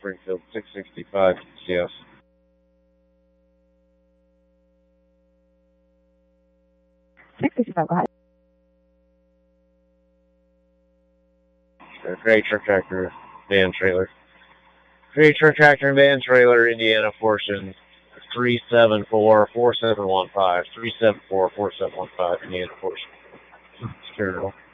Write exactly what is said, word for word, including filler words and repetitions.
Springfield, six sixty-five, yes. six sixty-five, go ahead. Great truck tractor, van trailer. Great truck tractor and van trailer, Indiana portion, three seven four, four seven one five. three seven four, four seven one five, Indiana portion. Secure.